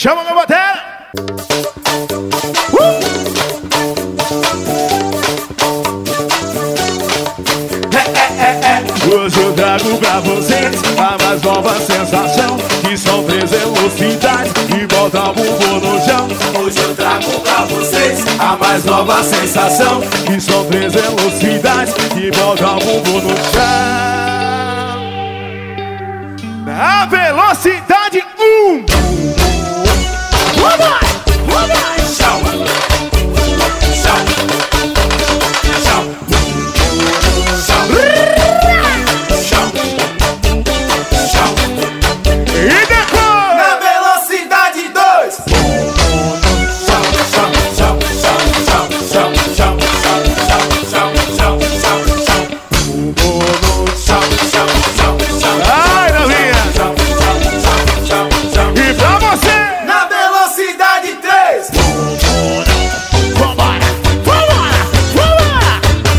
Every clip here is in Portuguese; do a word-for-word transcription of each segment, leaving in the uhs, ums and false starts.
Chama meu batera. Uh! É, é, é, é. Hoje eu trago pra vocês a mais nova sensação, que são três velocidades e bota o bumbum no chão. Hoje eu trago pra vocês a mais nova sensação, que são três velocidades e bota o bumbum no chão. Na velocidade um. Vamos! Vamos! Chão! Chão! Chão! Chão! Chão! E depois? Na velocidade dois. Chão! Chão! Chão! Chão! Chão! Chão! Chão! Chão! Chão! Chão! Chão! Chão! Chão! Chão! Chão! Ai, novinha! Chão! Chão! Chão! Chão! E pra você? Na velocidade três. Vambora! Vambora! Vambora!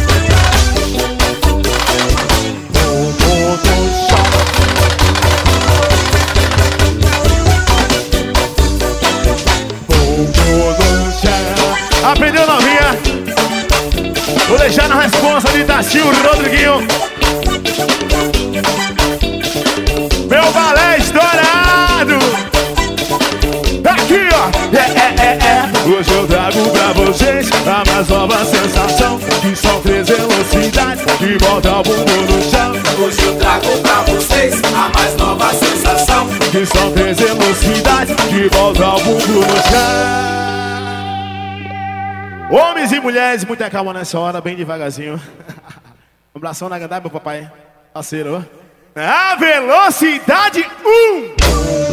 Aprendeu, novinha? Vou deixar na responsa de Tacio Rodriguinho. Meu balé estourado. Aqui, ó. É, é, é, é. Hoje eu trago pra vocês a mais nova sensação, que são três velocidades que bota o bumbum no chão. Hoje eu trago pra vocês a mais nova sensação, que são três velocidades que bota o bumbum no chão. Homens e mulheres, muita calma nessa hora, bem devagarzinho. Um abração na gandada, meu papai. Parceiro. A velocidade um.